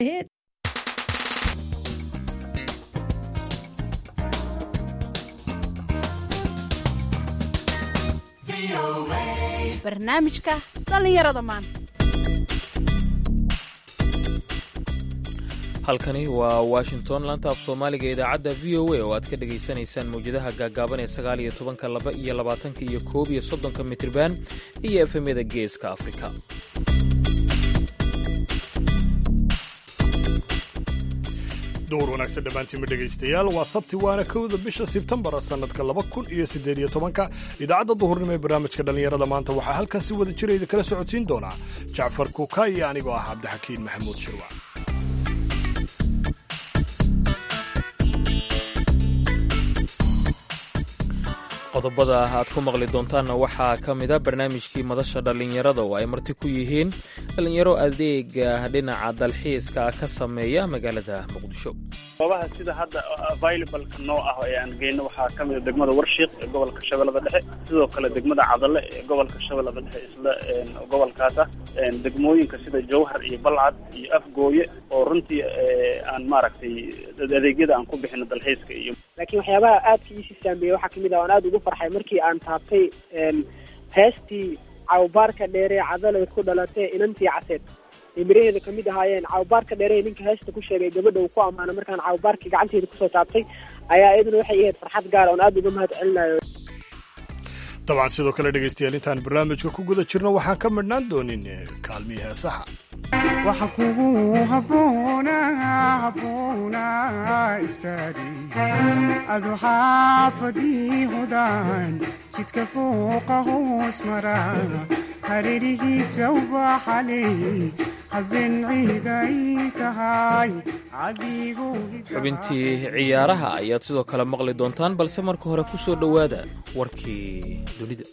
barnaamijka dhallinyarada maanta. halkani waa washington laanta af soomaaliga ee idaacadda v o a oo aad ka dhegaysanaysaan mawjadaha gaagaaban ee 19 2 iyo 20 iyo 1 iyo 30 mitirban iyo efemyada geeska afrika. door wanaagsan dhammaantiinma dhegaystayaal waa sabti waana kowda bisha sebtembar sannadka 2018 idaacadda duhurnimo ee barnaamijka dhallinyarada maanta waxaa halkan si wada jirayda kala socodsiin doonaa jacfar kuuka iyo anigoo ah cabdixakiin maxamuud shirwa. qodobada aad ku maqli doontaanna waxaa ka mida barnaamijkii madasha dhallinyarada oo ay marti ku yihiin dhallinyaro adeega dhinaca dalxiiska ka sameeya magaalada muqdisho. goobaha sida hadda available-ka noo ah ee aan geyno waxaa ka mida degmada warshiiq ee gobolka shabeellada dhexe, sidoo kale degmada cadale ee gobolka shabeellada dhexe isla gobolkaas ah, degmooyinka sida jowhar iyo balcad iyo afgooye oo runtii aan maaragtay adeegyada aan ku bixino dalxiiska iyo laakiin waxyaabaha aadka iisii saameeyey waxaa kamid ah aan aada ugu farxay markii aan taabtay heestii cawbaarka dheere cadale ku dhalatay inantii caseed ay miraheeda kamid ahaayeen. cawbaarka dheere ninka heesta ku sheegay gabadha uu ku ammaano markaan cawbaarkii gacanteeda kusoo taabtay ayaa iyaduna waxay ahayd farxad gaara oon aada uga mahad celinayo. dabcan sidoo kale dhegaystayaal intaan barnaamijka ku guda jirno waxaan ka midhnaan doonin kaalmihii heesaha. waxa kugu habboona istaadi adu xaafadii hudaan jidka fooqa hoos mara hareerihiisa ubaxaley habeen ciiday tahay adigu. xubintii ciyaaraha ayaad sidoo kale maqli doontaan, balse marka hore ku soo dhowaada warkii dunida.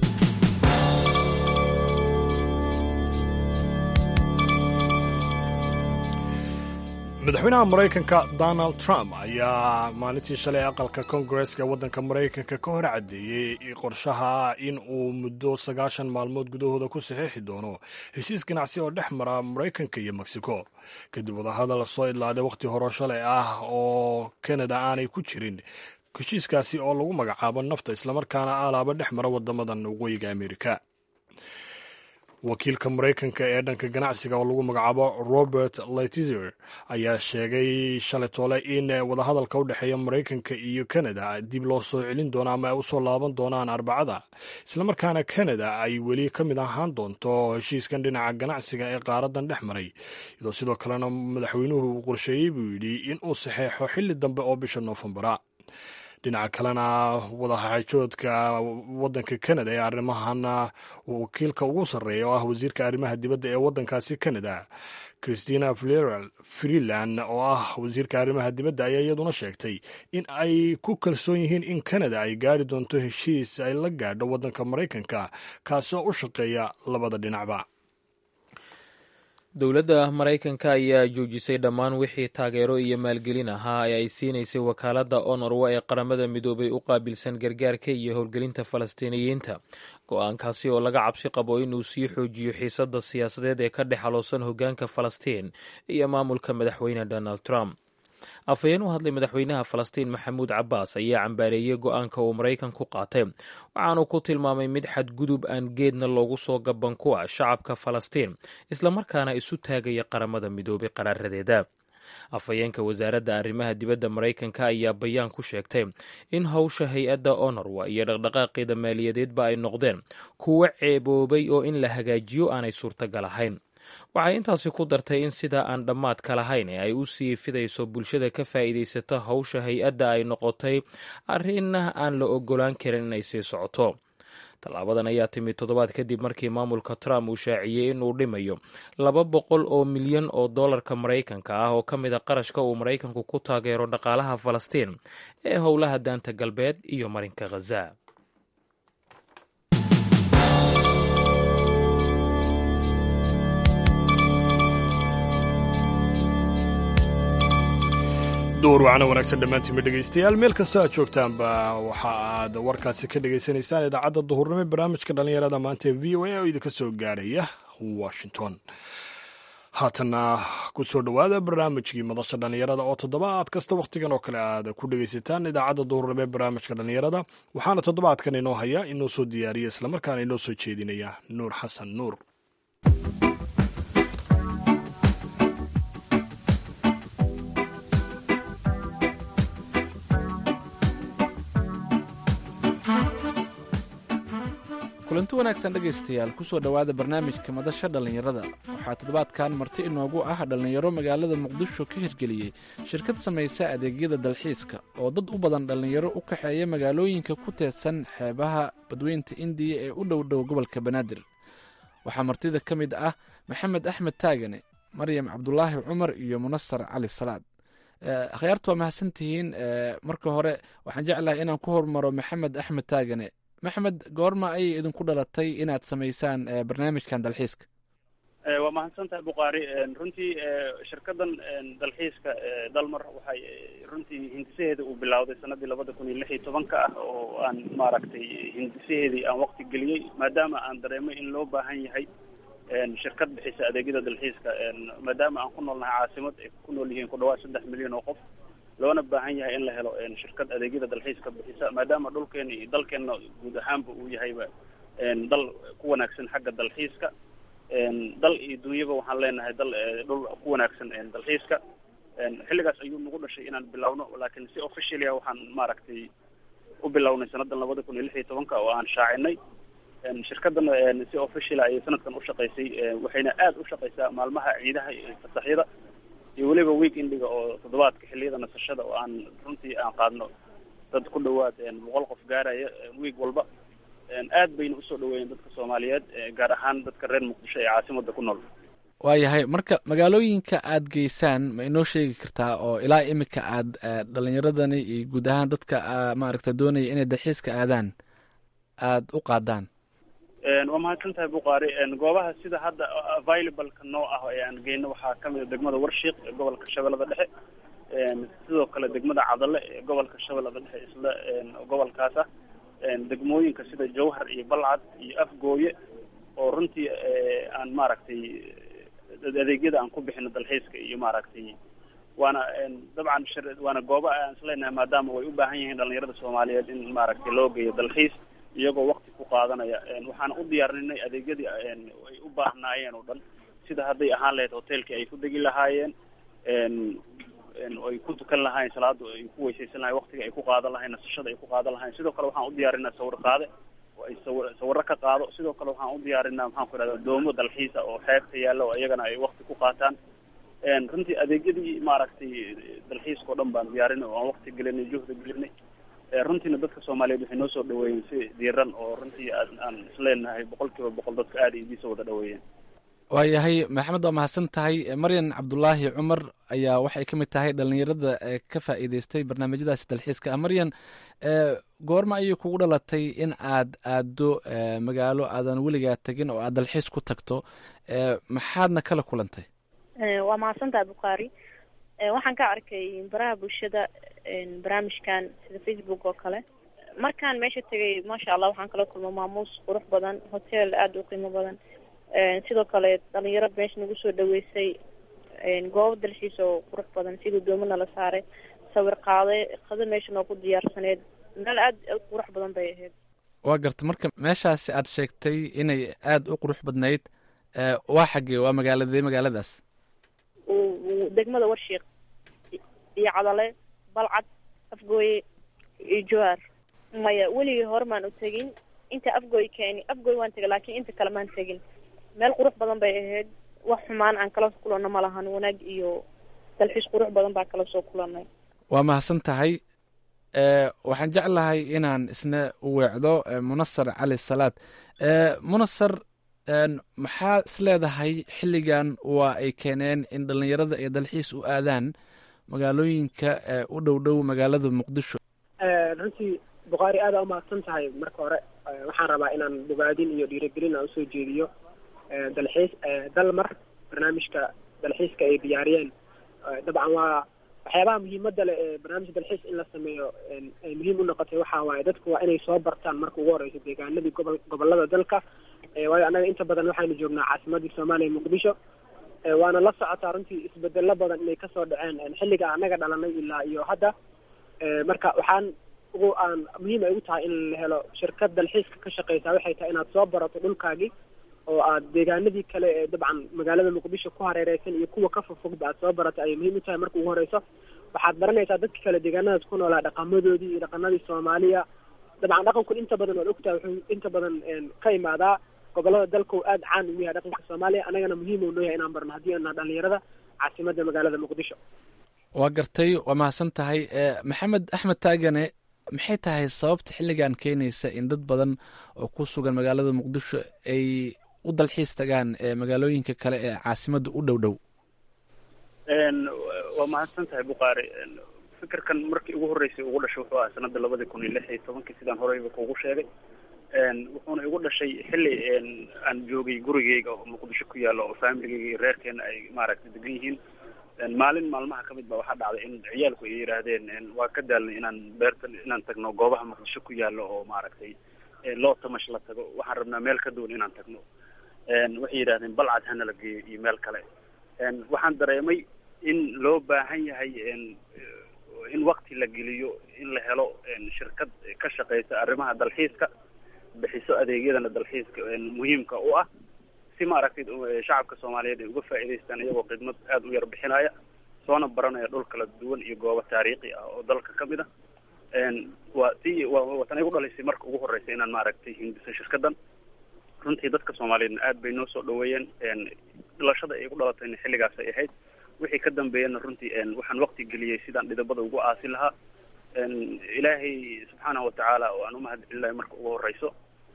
madaxweynaha maraykanka donald trump ayaa maalintii shalay aqalka koongareska waddanka maraykanka ka hor caddeeyey qorshaha in uu muddo 90 maalmood gudahooda ku saxiixi doono heshiis ganacsi oo dhex mara maraykanka iyo mexico kadib wadahadal soo idlaaday wakhti hore shalay ah oo kanada aanay ku jirin heshiiskaasi oo lagu magacaabo nafta islamarkaana alaaba dhex mara waddamadan waqooyiga amerika. wakiilka maraykanka ee dhanka ganacsiga oo lagu magacaabo robert lighthizer ayaa sheegay shalay toole in wadahadalka u dhexeeya maraykanka iyo kanada dib loo soo celin doono ama ay u soo laaban doonaan arbacada, islamarkaana kanada ay weli ka mid ahaan doonto heshiiskan dhinaca ganacsiga ee qaaradan dhex maray, iyadoo sidoo kalena madaxweynuhu uu qorsheeyey buu yidhi in uu saxeexo xilli dambe oo bisha noofembara. dhinaca kalena wadaxaajoodka waddanka kanada ee arrimahan wakiilka ugu sarreeya oo ah wasiirka arrimaha dibadda ee waddankaasi kanada christina freeland oo ah wasiirka arrimaha dibadda ayaa iyaduna sheegtay in ay ku kalsoon yihiin in kanada ay gaari doonto heshiis ay la gaadho waddanka maraykanka kaasi oo u shaqeeya labada dhinacba. dowladda maraykanka ayaa joojisay dhammaan wixii taageero iyo maalgelin ahaa ee ay siinaysay wakaaladda onorwa ee qaramada midoobay u qaabilsan gargaarka iyo howlgelinta falastiiniyiinta, go-aankaasi oo laga cabsi qabo inuu sii xoojiyo xiisadda siyaasadeed ee ka dhex haloosan hoggaanka falastiin iyo maamulka madaxweyne donald trump. afhayeen u hadlay madaxweynaha falastiin maxamuud cabbaas ayaa cambaareeyey go-aanka uu maraykanku qaatay, waxaanu ku tilmaamay mid xadgudub aan geedna loogu soo gaban ku ah shacabka falastiin islamarkaana isu taagaya qaramada midoobay qaraaradeeda. afhayeenka wasaaradda arrimaha dibadda maraykanka ayaa bayaan ku sheegtay in howsha hay-adda onorwa iyo dhaqdhaqaaqeeda maaliyadeedba ay noqdeen kuwo ceeboobay oo in la hagaajiyo aanay suurtagal ahayn. waxay intaasi ku dartay in sidaa aan dhammaadka lahayn ee ay u sii fidayso bulshada ka faa'iidaysata howsha hay-adda ay noqotay arrin aan la ogolaan karin inay sii socoto. tallaabadan ayaa timid toddobaad kadib markii maamulka trump uu shaaciyey inuu dhimayo $200 milyan oo dollarka maraykanka ah oo ka mid a qarashka uu maraykanku ku taageero dhaqaalaha falastiin ee howlaha daanta galbeed iyo marinka khaza. door wacana wanaagsan dhammaantiinma dhegaystayaal meel kasta aad joogtaanba waxa aad warkaasi ka dhegaysanaysaan idaacadda duhurnimo barnaamijka dhallinyarada maanta ee v o a oo idinka soo gaadhaya washington. haatana ku soo dhowaada barnaamijkii madasha dhallinyarada oo toddobaad kasta wakhtigan oo kale aad ku dhegaysataan idaacadda duurnimo ee barnaamijka dhallinyarada waxaana toddobaadkan inoo haya inoo soo diyaariya islamarkaana inoo soo jeedinaya nuur xasan nuur. kulanti wanaagsan dhegaystayaal kusoo dhowaada barnaamijka madasha dhallinyarada. waxaa toddobaadkan marti inoogu ah dhallinyaro magaalada muqdisho ka hirgeliyey shirkad samaysa adeegyada dalxiiska oo dad u badan dhallinyaro u kaxeeya magaalooyinka ku teedsan xeebaha badweynta indiya ee u dhow dhow gobolka banaadir. waxaa martida ka mid ah maxamed axmed taagane, maryam cabdulaahi cumar iyo munasar cali salaad. akhyaartu waa mahadsantihiin. marka hore waxaan jeclahay inaan ku hormaro maxamed axmed taagane. maxamed, goorma ayay idinku dhalatay inaad samaysaan barnaamijkan dalxiiska? waa mahadsantahay bukaari. runtii shirkadan dalxiiska dalmar waxay runtii hindisaheeda uu bilowday sanadii 2016 ah oo aan maaragtay hindisaheedii aan waqti geliyey maadaama aan dareemay in loo baahan yahay shirkad bixisa adeegyada dalxiiska maadaama aan ku noolnahay caasimad ay ku nool yihiin ku dhawaad 3 milyan oo qof, loona baahan yahay in la helo shirkad adeegyada dalxiiska bixisa maadaama dhulkeena iyo dalkeena guud ahaanba uu yahayba dal ku wanaagsan xagga dalxiiska. dal iyo dunyaba waxaan leenahay dhul ku wanaagsan dalxiiska. xilligaas ayuu nagu dhashay inaan bilowno, laakiin si officially waxaan maaragtay u bilownay sanadan 2016 oo aan shaacinay. shirkadan si official ay sanadkan u shaqaysay, waxayna aad u shaqaysaa maalmaha ciidaha iyo fasaxyada iyo weliba weekendiga oo toddobaadka xilliyada nasashada oo aan runtii aan qaadno dad ku dhawaad 100 qof gaaraya week walba. aad bayna usoo dhaweeyeen dadka Soomaaliyeed, gaar ahaan dadka reer Muqdisho ee caasimada ku nool. waayahay, marka magaalooyinka aad geysaan ma inoo sheegi kartaa oo ilaa imika aad dhalinyaradani iyo guud ahaan dadka maaragta doonaya inay dalxiiska aadaan aad u qaadaan? waa mahadsantahay bukaari. goobaha sida hadda available-ka noo ah ee aan geyno waxaa kamid degmada Warshiiq ee gobolka Shabeellada Dhexe, sidoo kale degmada Cadale ee gobolka Shabeellada Dhexe isla gobolkaas ah, degmooyinka sida Jowhar iyo Balcad iyo Afgooye oo runtii aan maaragtay adeegyada aan ku bixino dalxiiska iyo maaragtay waana dabcan waana goobo aan isleenahay maadaama way u baahan yihiin dhalinyarada Soomaaliyeed in maaragtay loo geeyo dalxiis iyagoo waqti ku qaadanaya. waxaan u diyaarinay adeegyadii ay u baahnaayeen oo dhan, sida hadday ahaan lahayd hoteelkii ay ku degi lahaayeen, ay ku tukan lahaayeen salaada, ay ku weysaysan lahaayeen, waqtiga ay ku qaadan lahaayeen, nasashada ay ku qaadan lahaayeen. sidoo kale waxaan u diyaarinaa sawir qaade oo ay sawirro ka qaado. sidoo kale waxaan u diyaarinaa maxaan ku idhahdaa doomo dalxiisa oo xeebta yaalla oo iyagana ay waqti ku qaataan. runtii adeegyadii maaragtay dalxiiskao dhan baan diyaarinay oo aan waqti gelinay, juhda gelinay. runtiina dadka Soomaaliyeed waxay noo soo dhaweeyeen si diiran oo runtii aan isleenahay 100% dadka aad ay soo wada dhaweeyeen. waayahay maxamed, waa mahadsan tahay. maryam cabdulaahi cumar ayaa waxay ka mid tahay dhalinyarada ka faa'iidaystay barnaamijyadaasi dalxiiska. maryam, goorma ayay kugu dhalatay in aad aado magaalo aadan weligaa tegin oo aad dalxiis ku tagto? maxaadna kala kulantay? waa mahadsantahay bukaari. waxaan ka arkay baraha bulshada barnaamijkan sida Facebook oo kale. markaan meesha tegay maasha Allah waxaan kala kulmay maamuus qurux badan, hotel aad u qiimo badan, sidoo kale dhalinyaro meesha nagu soo dhaweysay, goob dalxiis oo qurux badan sida doomana la saaray, sawir qaaday, qado meesha noo ku diyaarsaneed, meel aad u qurux badan bay ahayd. waa garta. marka meeshaasi aad sheegtay inay aad u qurux badnayd, waa xaggee? waa magaaladaas? degmada Warshiiq iyo Cadale, Balcad, Afgooye iyo Jowhar. maya weligii hore maan u tegin. inta Afgooye waan tegay, laakiin inta kale maan tegin. meel qurux badan bay ahayd, wax xumaan aan kala kulano ma lahan, wanaag iyo dalxiis qurux badan baa kala soo kulanay. waa mahadsan tahay. waxaan jeclahay inaan isna weecdo munasar cali salaad. munasar, maxaa isleedahay xilligan waa ay keeneen in dhalinyarada ay dalxiis u aadaan magaalooyinka u dhow dhow magaalada Muqdisho? runtii bukaari aad u mahadsan tahay. marka hore waxaan rabaa inaan bogaadin iyo dhiirigelin aan usoo jeediyo dalxiis dalmar. barnaamijka dalxiiska ay diyaariyeen dabcan waa waxyaabaha muhiimada leh ee barnaamijka dalxiis in la sameeyo ay muhiim u noqotay. waxaa waaye dadku waa inay soo bartaan marka ugu horeyso deegaanadii gobolada dalka, waayo annaga inta badan waxaynu joognaa caasimadii Soomaaliya Muqdisho. waana la socotaa runtii isbedelo badan inay kasoo dhaceen xilliga anaga dhalanay ilaa iyo hadda. Marka waxaan muhiim ay u tahay in la helo shirkad dalxiiska ka shaqeysa. Waxay tahay inaad soo barato dhulkaagii oo aad deegaanadii kale ee dabcan magaalada Muqdisho ku hareereysan iyo kuwa ka fogfogba aad soo barato ayay muhiim u tahay. Marka ugu horeyso waxaad baranaysaa dadka kale deegaanadaas ku noolaa dhaqamadoodii iyo dhaqanadii Soomaaliya. dabcan dhaqanku inta badan oo ogtahay wuxuu inta badan ka imaadaa gobolada dalka oo aad caan ugu yahay dhaqanka Soomaaliya. anagana muhiim uu yahay inaan barno haddii aan dhalinyarada caasimadda magaalada Muqdisho. waa gartay, waa mahadsan tahay. Maxamed Axmed Taagane, maxay tahay sababta xilligan keenaysa in dad badan oo ku sugan magaalada Muqdisho ay u dalxiis tagaan magaalooyinka kale ee caasimadda u dhow dhow? waa mahadsan tahay Buqaari. fikirkan markii ugu horeysay ugu dhashay wuxuu ahaa sanada 2016 sidaan horeyba kuugu sheegay. wuxuuna igu dhashay xilli aan joogay gurigeyga oo Muqdisho ku yaalo oo familigeyga iyo reerkeena ay maaragtay degan yihiin. maalin maalmaha kamid ba waxaa dhacday in ciyaalku ay yiraahdeen waa ka daalnay inaan tagno goobaha Muqdisho ku yaalo oo maaragtay loo tamash la tago. waxaan rabnaa meel ka duwan inaan tagno. waxay yiraahdeen balcad hana la geeyo iyo meel kale. waxaan dareemay in loo baahan yahay in waqti la geliyo in la helo shirkad ka shaqeysa arrimaha dalxiiska, bixiso adeegyadana dalxiiska muhiimka u ah, si maaragtay shacabka Soomaaliyeed ay uga faa'iideystaan iyagoo khidmad aad u yar bixinaya, soona baranaya dhul kala duwan iyo goobo taariikhi ah oo dalka kamid ah. waa tan ay u dhalisay marka ugu horeysay inaan maaragtay hindiso shirkadan. runtii dadka Soomaaliyeed aad bay noo soo dhaweeyeen. dhalashada ay ku dhalatayna xilligaas ay ahayd. wixii ka dambeeyana runtii waxaan waqti geliyay sidaan dhidabada ugu aasi lahaa. ilaahay subxaanahu watacaala oo aan u mahadcelinayo marka ugu horeyso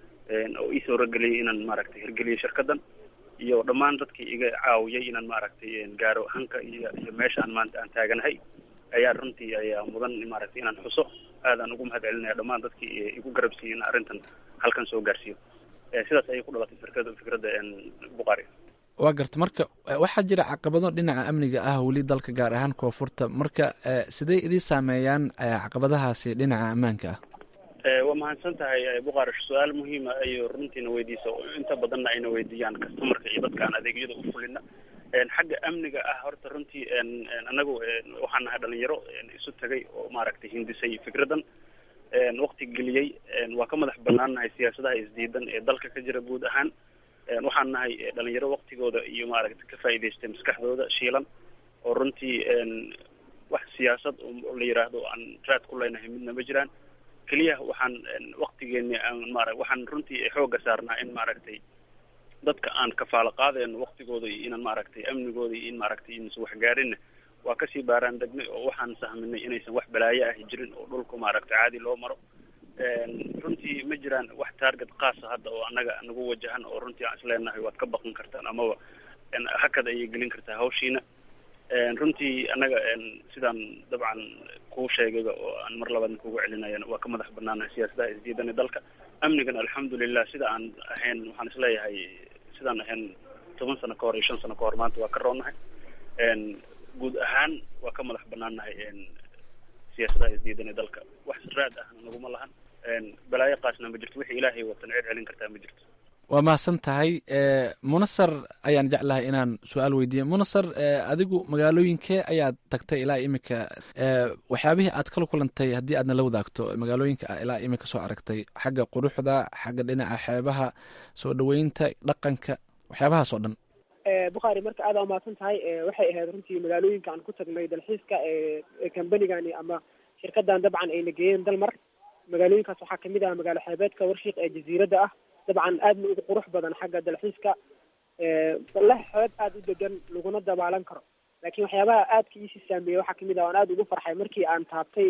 oo ii soo rageliyay inaan maaragtay hirgeliyo shirkadan, iyo dhammaan dadkii iga caawiyay inaan maaragtay gaaro hanka iyo meeshaan maanta aan taaganahay ayaa mudan maaragtay inaan xuso. aadaan ugu mahadcelinaya dhammaan dadkii igu garabsiiyay in arrintan halkan soo gaarsiiyo. sidaas ayay ku dhalatay fikradda Buqaari. waa garta, marka waxaa jira caqabado dhinaca amniga ah weli dalka, gaar ahaan koonfurta. marka sidee idin saameeyaan caqabadahaasi dhinaca ammaanka ah? waa mahadsan tahay Buqaari. su-aal muhiima ayuu runtiina weydiisa, inta badanna ayna weydiiyaan customarka iyo dadka aan adeegyada u fulina. xagga amniga ah horta runtii anagu waxaan nahay dhalinyaro isu tagay oo maaragtay hindisay fikradan, waqti geliyey. waa ka madax banaannahay siyaasadaha isdiidan ee dalka ka jira guud ahaan. waxaan nahay dhalinyaro waqtigooda iyo maaragtay ka faa'iidaystay maskaxdooda shiilan, oo runtii wax siyaasad oo la yiraahdo aan raad ku leenahay midna ma jiraan. keliya waxaan waqtigeena waxaan runtii xooga saarnaa in maaragtay dadka aan kafaalo qaadeen waqtigooda iyo inaan maaragtay amnigooda iyo in maaragtay inaysan wax gaarin waa kasii baaraan degnay, oo waxaan sahminay inaysan wax balaayo ah jirin oo dhulku maaragtay caadi loo maro. runtii ma jiraan wax target qaasa hadda oo annaga nagu wajahan oo runtii aan isleenahay waad ka baqan kartaan amaba hakada ayay gelin kartaa hawshiina. runtii annaga sidaan dabcan kuu sheegayba oo aan mar labaadna kugu celinayana waa ka madax banaanahay siyaasadaha isdiidan ee dalka. amnigana alxamdulilah sida aan ahayn waxaan isleeyahay sidaan ahayn 10 sano ka hor iyo 5 sano ka hor maanta waa ka roonahay. guud ahaan waa ka madax banaanahay siyaasadaha isdiidan ee dalka. wax raad ah naguma lahan. balaayo qaasna ma jirto. wixii ilaahay watan cid celin kartaa ma jirto. waa mahadsan tahay. Munasar ayaan jeclahay inaan su-aal weydiiyo. Munasar, adigu magaalooyinkee ayaad tagtay ilaa imika? waxyaabihii aad kala kulantay haddii aadna la wadaagto magaalooyinka ilaa imika soo aragtay, xagga quruxda, xagga dhinaca xeebaha, soo dhaweynta, dhaqanka, waxyaabahaas oo dhan. Buqaari, marka aad umahadsan tahay. waxay ahayd runtii magaalooyinka aan ku tagnay dalxiiska ee kambanigani ama shirkadan dabcan ayna geeyeen Dalmar. magaalooyinkaas waxaa kamid ah magaalo xeebeedka Warshiiq ee jasiiradda ah. dabcan aadna ugu qurux badan xagga dalxiiska. leh xeeb aad u degan laguna dabaalan karo. laakiin waxyaabaha aadka ii saameeyay waxaa kamid ah oo aan aad ugu farxay markii aan taabtay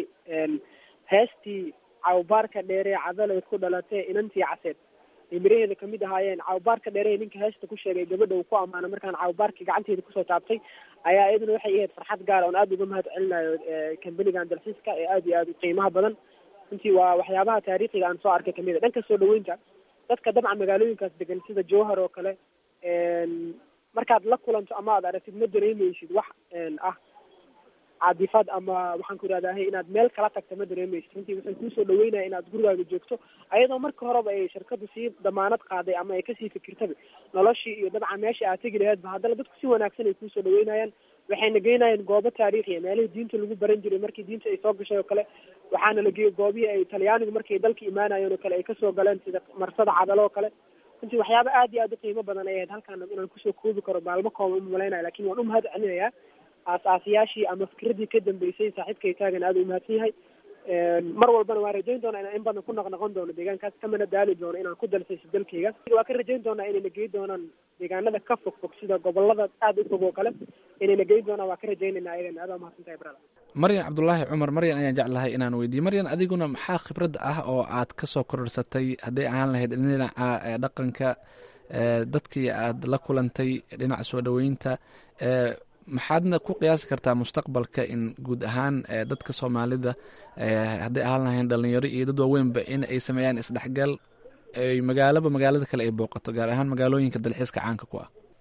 heestii cawbaarka dheere cadaleed ku dhalatay inantii caseed. miraheeda kamid ahaayeen cawbaarka dheere. ninka heesta ku sheegay gabadha uu ku amaano markaan cawbaarka gacanteeda kusoo taabtay ayaa iyaduna waxay ahayd farxad gaar oon aad uga mahad celinayo kambanigan dalxiiska ee aad iyo aad u qiimaha badan. runtii waa waxyaabaha taariikhiga aan soo arkay kamid a. dhanka soo dhaweynta dadka dabcan magaalooyinkaas degan sida Jowhar oo kale, markaad la kulanto ama aad aragtid ma dareemeysid wax caadifad ama waxaan ku idhahdaa inaad meel kala tagta ma dareemaysid. runtii waxay kuusoo dhaweynaya inaad gurigaaga joogto ayadoo marka horeba ay shirkadu sii damaanad qaaday ama ay kasii fikirtaba noloshii iyo dabcan meesha aad tegi laheedba haddana dadku si wanaagsan ay kuusoo dhaweynayaan. waxayna geynayeen goobo taariikhiya meelihii diinta lagu baran jiray markii diinta ay soo gashay oo kale. waxaana la geeyey goobihii ay talyaanigu markay dalka imaanayeen oo kale ay kasoo galeen sida marsada cadalo oo kale. runtii waxyaaba aad iyo aad u qiimo badan ay ahayd halkaana inaan kusoo koobi karo maalmo kooban uma malaynaya lakin waan umahad celinayaa aas-aasiyaashii ama fikradii ka dambeysay saaxiibkay taagan aad u mahadsan yahay. mar walbana waan rajayn doonaa inaan in badan ku noqnoqon doono deegaankaas kamana daali doono inaan ku dalsayso dalkayga. waa ka rajayn doonaa inayna geyi doonaan deegaanada ka fog fog sida gobolada aada u fog oo kale inayna geyi doonaan. waa ka rajaynayna ayagana aad waa mahadsan tahay brada. maryan cabdulaahi cumar, maryan ayaan jeclahay inaan weydiiyo. maryan, adiguna maxaa khibrad ah oo aad kasoo kororsatay hadday ahaan lahayd dhinaca dhaqanka dadkii aad la kulantay, dhinaca soo dhaweynta, maxaadna ku qiyaasi kartaa mustaqbalka in guud ahaan dadka soomaalida hadday ahaan lahayn dhalinyaro iyo dad waaweynba in ay sameeyaan isdhexgal ay magaalada kale ay booqato, gaar ahaan magaalooyinka dalxiiska caanka ku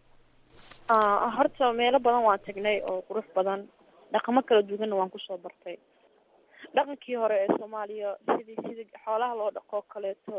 ah? horta meelo badan waan tagnay oo qurux badan, dhaqamo kala duwanna waan kusoo bartay. dhaqankii hore ee soomaaliya sidii xoolaha loo dhaqoo kaleeto,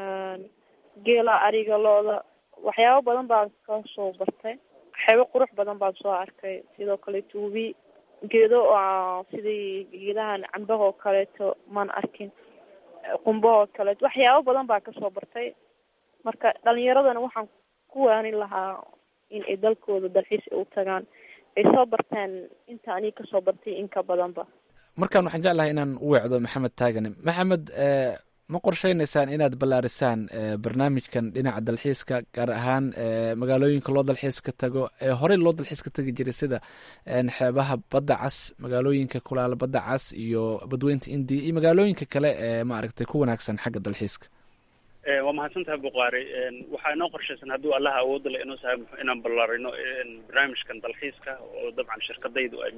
geela, ariga, looda, waxyaabo badan baan kasoo bartay. waxyaabo qurux badan baan soo arkay. sidoo kale tuubi, geedo sidii geedahan cambaha oo kaleeto maan arkin, qumbaha oo kaleeto, waxyaabo badan baan kasoo bartay. marka dhalinyaradana waxaan ku waanin lahaa in ay dalkooda dalxiis u tagaan, ay soo bartaan inta aniga kasoo bartay in ka badanba. markaan waxaan jeclahay inaan u weecdo maxamed taagane. maxamed, ma qorsheynaysaan inaad ballaarisaan barnaamijkan dhinaca dalxiiska, gaar ahaan magaalooyinka loo dalxiiska tago ee horey loo dalxiiska tagi jiray sida xeebaha badda cas, magaalooyinka kulaala badda cas iyo badweynta indiya iyo magaalooyinka kale ee maaragtay ku wanaagsan xagga dalxiiska? waa mahadsantahay buqaari. waxaa inoo qorshaysan hadduu allaha awoodda le inoo sahay inaan ballaarino barnaamijkan dalxiiska oo dabcan shirkadaydu ay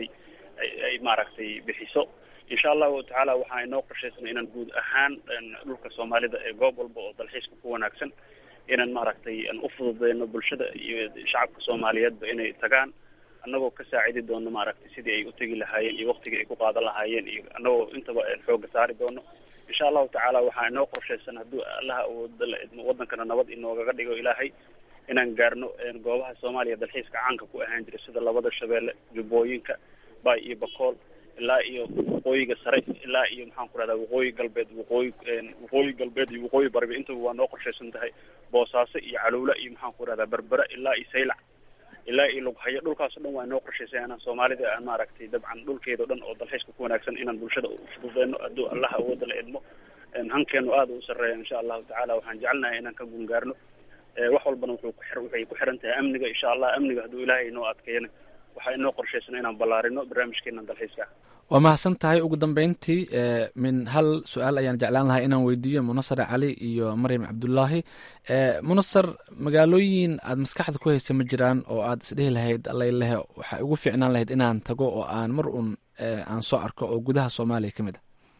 maaragtay bixiso. insha allahu tacaala waxaa inoo qorshaysan inaan guud ahaan dhulka soomaalida ee goob walba oo dalxiiska ku wanaagsan inaan maaragtay u fududeyno bulshada iyo shacabka soomaaliyeedba inay tagaan, annagoo ka saacidi doono maaragtay sidii ay utegi lahaayeen iyo waktigii ay ku qaadan lahaayeen, iyo annagoo intaba xooga saari doono. insha allahu tacaala waxaa inoo qorshaysan hadduu allaha awooda la idmo wadankana nabad inoogaga dhigo ilaahay, inaan gaarno goobaha soomaaliya dalxiiska caanka ku ahaan jira sida labada shabeelle, jubbooyinka, bay iyo bakool, ilaa iyo waqooyiga sare, ilaa iyo maxaan ku rahdaa waqooyi galbeed, waqooyi galbeed iyo waqooyi bariba intaba waa noo qorshaysan tahay. boosaaso iyo caluula iyo maxaan ku rahdaa berbera, ilaa iyo saylac, ilaa iyo lughayo, dhulkaas o dhan waa noo qorshaysan inaan soomaalida aan maaragtay dabcan dhulkeeda o dhan oo dalxiiska ku wanaagsan inaan bulshada ufududeyno hadduu allaha awooda la idmo. hankeenu aada u sareeya insha allahu tacaala. waxaan jecelnahay inaan ka gungaarno. wax walbana waxay ku xiran tahay amniga. insha allah amniga hadduu ilaahay inoo adkeeyana waxaa inoo qorshaysan inaan ballaarino barnaamijkeena dalxiiska. waa mahadsan tahay. ugu dambeyntii min hal su-aal ayaan jeclaan lahaa inaan weydiiyo munasar cali iyo maryam cabdulaahi. munasar, magaalooyin aada maskaxda ku haysa ma jiraan oo aada isdhihi lahayd alalehe waxay ugu fiicnaan lahayd inaan tago oo aan mar un aan soo arko oo gudaha soomaaliya ka mid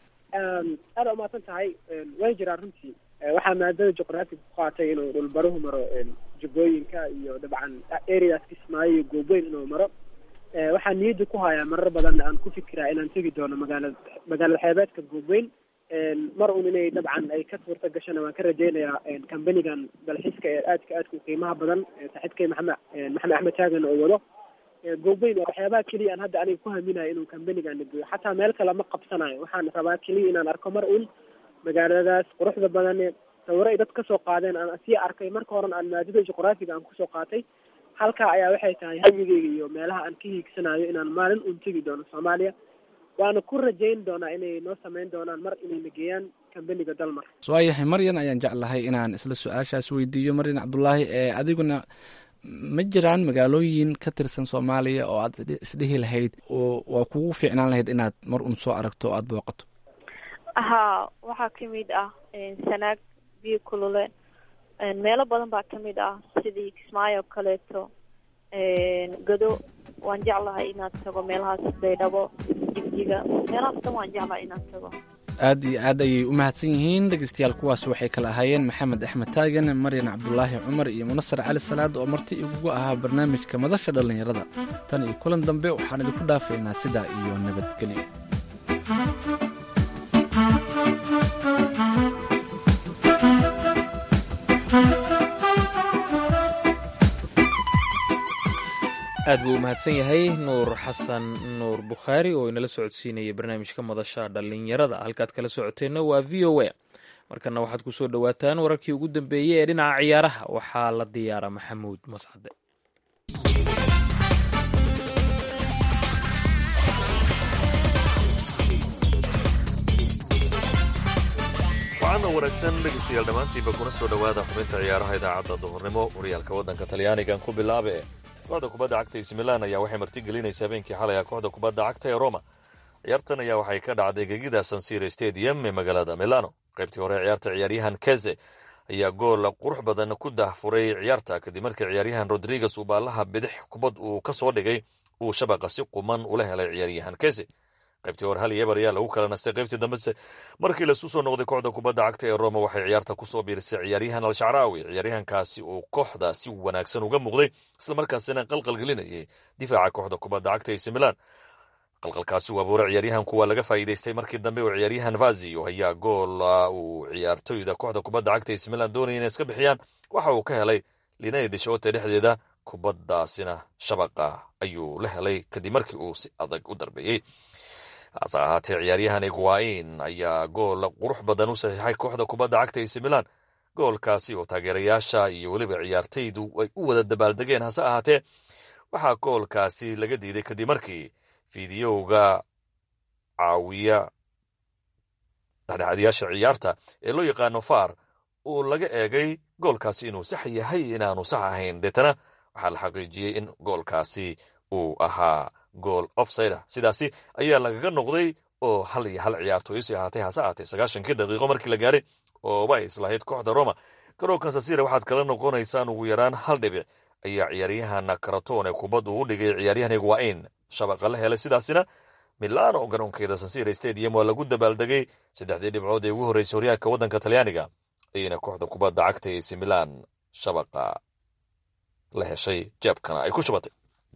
aada umahadsan tahay. way jiraan runtii. waxaa maadada juqraafiga ku qaatay inuu dhulbaruhu maro jubbooyinka iyo dabcan areas kismaayo iyo goobeyn inuu maro. waxaa niyadda ku hayaa marar badan aan ku fikiraa inaan tegi doono magaalada xeebeedka goobeyn. mar un inay dabcan ay ka suurta gashana waan ka rajaynayaa kambanigan dalxiiska ee aadka u qiimaha badan saaxiibkay maxamed axmed taagan oo wado. goobeyn waa waxyaabaha keliya aan hadda aniga ku haminayo inuu kambanigan nageeyo. xataa meel kale ma qabsanayo. waxaan rabaa keliya inaan arko mar un magaaladaas quruxda badan, sawiro ay dad kasoo qaadeen aan sii arkay. marka horen aan maadada juqraafiga aan kusoo qaatay. halkaa ayaa waxay tahay hamigeyga iyo meelaha aan ka hiigsanayo inaan maalin un tegi doono soomaaliya. waana ku rajayn doonaa inay noo sameyn doonaan mar inay nageeyaan kambaniga dalmar. waayahay, maryan ayaan jeclahay inaan isla su-aashaas weydiiyo. maryan cabdulaahi, adiguna ma jiraan magaalooyin ka tirsan soomaaliya oo aad isdhihi lahayd oo waa kugu fiicnaan lahayd inaad mar un soo aragto o aada booqato? haa, waxaa kamid ah sanaag, biyo kulule, meelo badan baa kamid ah sidii kismaayo o kaleeto, gado. waan jeclahay inaad tago meelahaas, baydhabo, jigjiga, meelahaas dhan waan jeclahay inaad tago. aad iyo aad ayay u mahadsan yihiin dhegeystayaal. kuwaas waxay kala ahaayeen maxamed axmed taagan, maryan cabdulaahi cumar iyo munasar cali salaad oo marti igugu ahaa barnaamijka madasha dhallinyarada. tan iyo kulan dambe waxaan idinku dhaafaynaa sidaa iyo nabadgelyo. aad buu u mahadsan yahay nuur xasan nuur bukhaari oo inala socodsiinaya barnaamijka madasha dhallinyarada. halkaad kala socoteenna waa v o a. markana waxaad ku soo dhowaataan wararkii ugu dambeeyey ee dhinaca ciyaaraha. waxaa la diyaara maxamuud mascade. wacanna wanaagsan dhegeystayaal dhammaantiinba kuna soo dhowaada xubinta ciyaaraha idaacadda duhurnimo. horyaalka waddanka talyaanigan ku bilaabe kooxda kubadda cagta AC Milan ayaa waxay martigelinaysa habeenkii xalay kooxda kubadda cagta ee Roma. ciyaartan ayaa waxay ka dhacday gegida San Siro Stadium ee magaalada Milano. qaybtii hore ciyaarta ciyaaryahan Keze ayaa gool qurux badan ku daahfuray ciyaarta kadib markii ciyaaryahan Rodriguez uu baalaha bidix kubad uu ka soo dhigay uu shabaqa si quman ula helay ciyaaryahan Keze. qaybtii hore hal iyo eber ayaa lagu kala nastay. qaybtii dambese markii lasu soo noqday kooxda kubadda cagta ee Roma waxay ciyaarta ku soo biirisay ciyaaryahan Al-Shacrawi. ciyaaryahankaasi uu kooxda si wanaagsan uga muuqday isla markaasina qalqalgelinayay difaaca kooxda kubadda cagta AC Milan. qalqalkaasi uu abuuray ciyaaryahanku waa laga faa'iidaystay markii dambe uu ciyaaryahan Vazio ayaa gool uu ciyaartoyda kooxda kubadda cagta AC Milan doonayay inay iska bixiyaan waxa uu ka helay linaya dishoota dhexdeeda. kubaddaasina shabaqa ayuu la helay kadib markii uu si adag u darbeeyey. hase ahaatee ciyaaryahan Higuain ayaa gool qurux badan u saxiixay kooxda kubadda cagta AC Milan. goolkaasi oo taageerayaasha iyo weliba ciyaartaydu ay u wada dabaaldegeen. hase ahaatee waxaa goolkaasi laga diiday kadib markii fiidiyowga caawiya dhexdhexaadiyaasha ciyaarta ee loo yaqaano VAR uu laga eegay goolkaasi inuu sax yahay inaanu sax ahayn. deetana waxaa la xaqiijiyey in goolkaasi uu ahaa gool offside. sidaasi ayaa lagaga noqday oo hal iyo hal ciyaartooy si ahaatay. hase ahaatee 90 daqiiqo markii la gaaray oo bay islahayd kooxda Roma garoonka San Siro waxaad kala noqonaysaan ugu yaraan hal dhibic ayaa ciyaaryahan Karatone kubad uu dhigay ciyaaryahan Higuain shabaqa la helay. sidaasina Milano garoonkeeda San Siro Stadium waa lagu dabaaldegay 3 dhibcood ee ugu horeysay horyaalka waddanka Talyaaniga ayna kooxda kubadda cagta AC Milan shabaqa la heshay jeebkana ay ku shubatay.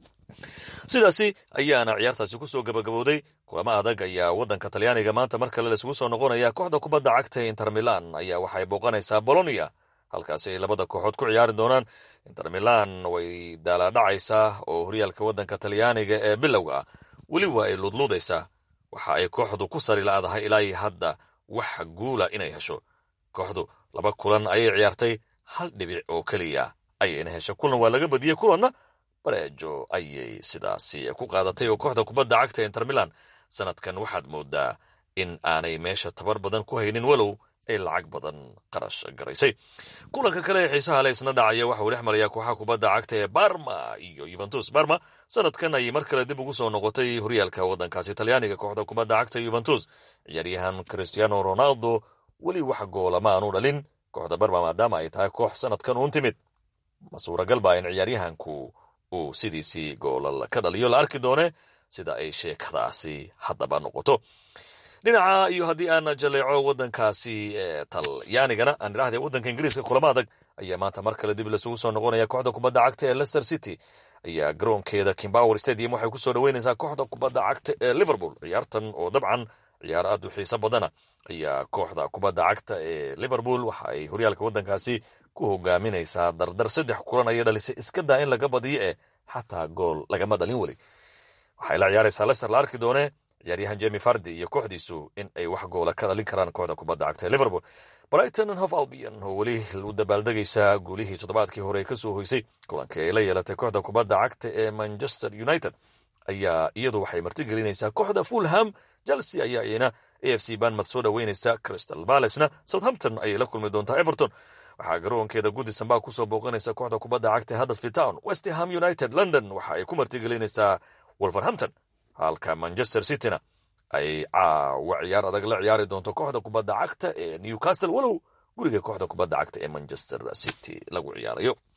sidaasi ayaana ciyaartaasi ku soo gabagabowday. kulamo adag ayaa waddanka Talyaaniga maanta mar kale la isugu soo noqonaya. kooxda kubadda cagta Inter Milan ayaa waxay booqanaysaa Bologna halkaasi ay labada kooxood ku ciyaari doonaan. Inter Milan way daalaadhacaysaa oo horyaalka waddanka Talyaaniga ee bilowga weliba ay ludludaysaa. waxa ay kooxdu ku sari laadahay ilaa hadda wax guula inay hesho. kooxdu 2 kulan ayay ciyaartay 1 dhibic oo keliya ayayna hesho. kulan waa laga badiyey, kulanna bareejo ayay sidaasi ku qaadatay oo kooxda kubadda cagta Inter Milan sanadkan waxaad moodaa in aanay meesha tabar badan ku haynin walow ay lacag badan qarash garaysay. kulanka kale ee xiisaha leh isna dhacaya waxa uu dhex maraya kooxaha kubadda cagta ee Parma iyo Juventus. Parma sanadkan ayay mar kale dib ugu soo noqotay horyaalka waddankaasi Talyaaniga. kooxda kubadda cagta Juventus ciyaaryahan Cristiano Ronaldo weli wax goolama aanu dhalin. kooxda Parma maadaama ay tahay koox sanadkan uun timid ma suuragal baa in ciyaaryahanku uu sidiisii goolal ka dhaliyo. la arki doone sida ay sheekadaasi haddaba noqoto. dhinaca iyo haddii aan jaleeco waddankaasi talyaanigana aan idhaahday waddanka ingiriiska kulamo adag ayaa maanta mar kale dib lasugu soo noqonaya. kooxda kubadda cagta ee Leicester City ayaa garoonkeeda King Power Stadium waxay ku soo dhaweynaysaa kooxda kubadda cagta ee Liverpool. ciyaartan oo dabcan ciyaar aad u xiiso badana ayaa kooxda kubadda cagta ee Liverpool waxa ay horyaalka waddankaasi ku hogaaminaysaa dardar. 3 kulan ayay dhalisay iska daa in laga badiyo xataa gool lagama dhalin weli. waxay la ciyaaraysaa Leicester. la arki doone ciyaaryahan Jamie Vardy iyo kooxdiisu in ay wax goola ka dhalin karaan kooxda kubadda cagta ee Liverpool. Brighton and Hove Albion oo weli u dabaaldegaysa guulihii toddobaadkii hore ka soo hoysay kulankii ay la yeelatay kooxda kubadda cagta ee Manchester United ayaa iyadu waxay martigelinaysaa kooxda Fulham. Chelsea ayaa iyana AFC Bournemouth soo dhaweynaysa. Crystal Palace-na Southampton ayay la kulmi doontaa Everton. waxaa garoonkeeda Goodison Park ku soo booqanaysa kooxda kubadda cagta Huddersfield Town. West Ham United London waxa ay ku martigelinaysaa Wolverhampton, halka Manchester City-na ay caawa ciyaar adag la ciyaari doonto kooxda kubadda cagta ee Newcastle walow guriga kooxda kubadda cagta ee Manchester City lagu ciyaarayo.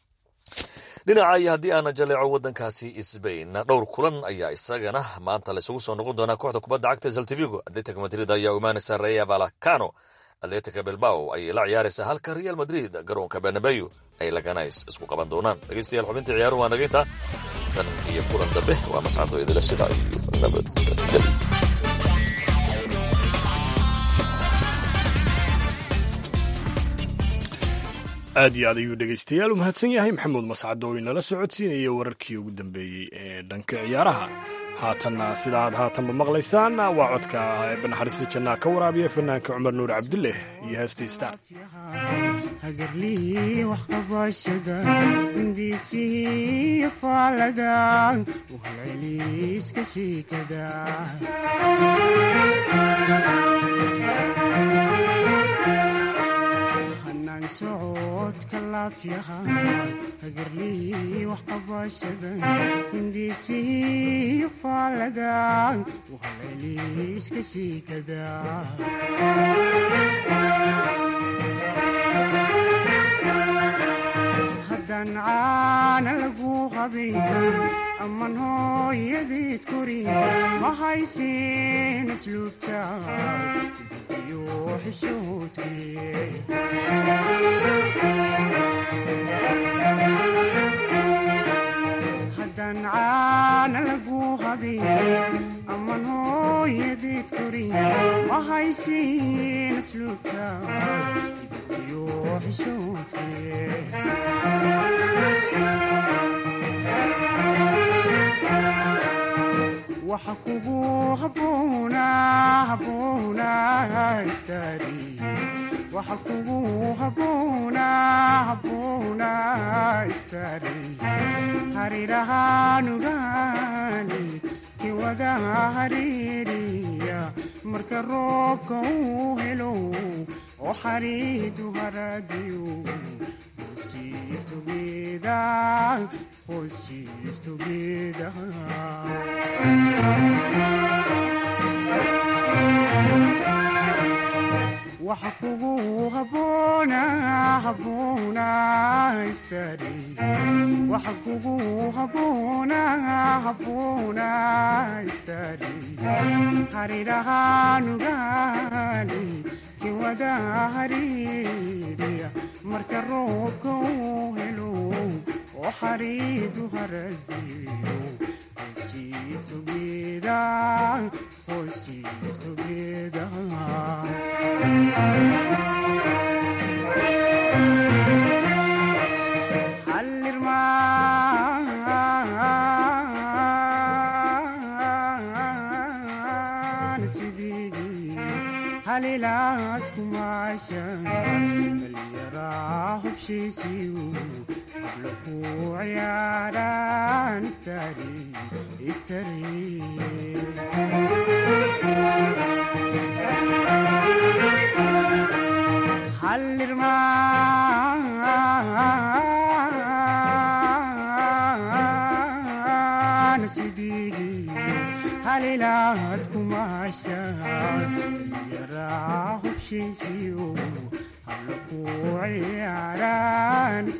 dhinaca iyo haddii aana jaleeco waddankaasi Spain dhowr kulan ayaa isagana maanta laysugu soo noqon doonaa kooxda kubadda cagta Celta Vigo. Atletico Madrid ayaa u imaanaysa Rayo Vallecano. Atletico Bilbao ayay la ciyaaraysaa halka Real Madrid garoonka Bernabeu ay Leganés isku qaban doonaan. dhegeystayaal xubintii ciyaaruhu waa naga intaa tan iyo kulan dambe waa mascado idila sida iyo nabadgelyo. aad iyo aad ayuu dhegaystayaal u mahadsan yahay maxamuud mascad oo inala socodsiinaya wararkii ugu dambeeyey ee dhanka ciyaaraha. haatanna sida aad haatanba maqlaysaan waa codka naxariista jannaa ka waraabiya fanaanka cumar nuur cabdulle iyo heestii star. hagarlii wax qabashada hindiisii faalada uhalceliiska shiikada hanaan socodka laafyaha hagarlii wax qabashada hindiisii faalada uhalceliiska shiikada haddaan caana lagu qabin amman hooyadeed korin ma haysin asluubta iyo xishoodkee haddaan caana lagu qabin amman hooyadeed korin ma haysin asluubta iyo xishoodkee waxa kugu habboona istari waxa kugu habboona istari harirahaanugaani kiwada hariiriya marka roobka uu helo oo xariidu haradiyo hoos jiifto geedaha waxa kugu habboona istari waxa kugu habboona istari harirahaanugaani kiwada hariiriya marka roobka uu helo oo xariidu haradiyo hoos jiifto geedaha hallirmaan sidii halilaad kumaasha dhalyaraa hubshiisiyu habla ku ciyaaraan hallirmaan sidii halilaad kumaasha dhalyaraa hubshiisiyu habla ku ciyaaraan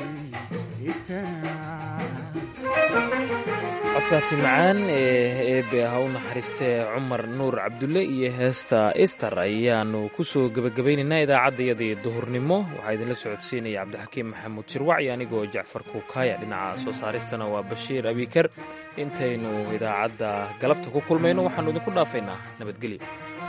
codkaasi macaan ee eebe ha u naxariistee cumar nuur cabdulle iyo heesta istar ayaanu ku soo gebagabaynaynaa idaacaddayadii duhurnimo. waxaa idinla socodsiinaya cabdixakiim maxamuud jirwac iyo anigoo jacfar kuukaaya. dhinaca soo saaristana waa bashiir abiikar. intaynu idaacadda galabta ku kulmayno waxaannu idinku dhaafaynaa nabadgelyo.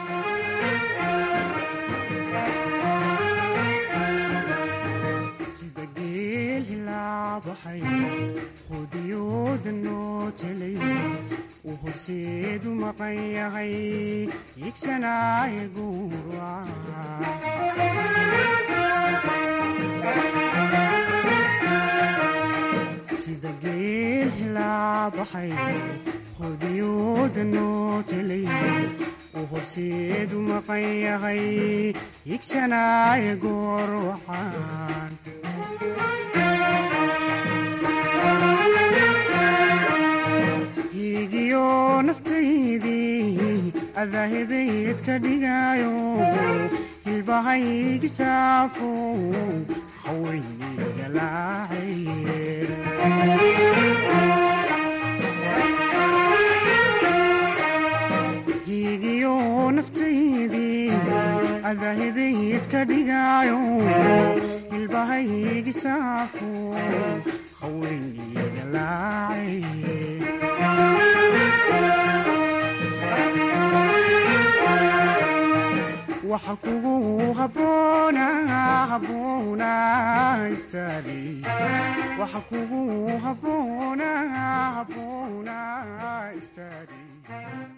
qudiyooda noo telay uu horseedu maqan yahay yigsanaaye sida geel hilaabaxay qudiyooda noo telay uu horseedu maqan yahay yigsanaaye goor wacaan higiyo naftaydii adaahibayd ka dhigaayo hilbahaygisaafo haweenayga laacay higiyo naftaydii adahibayd ka dhigaayo hilbahaygi saafo haweenayga laacay waxa kugu habboona istaagi waxa kugu habboona istaagi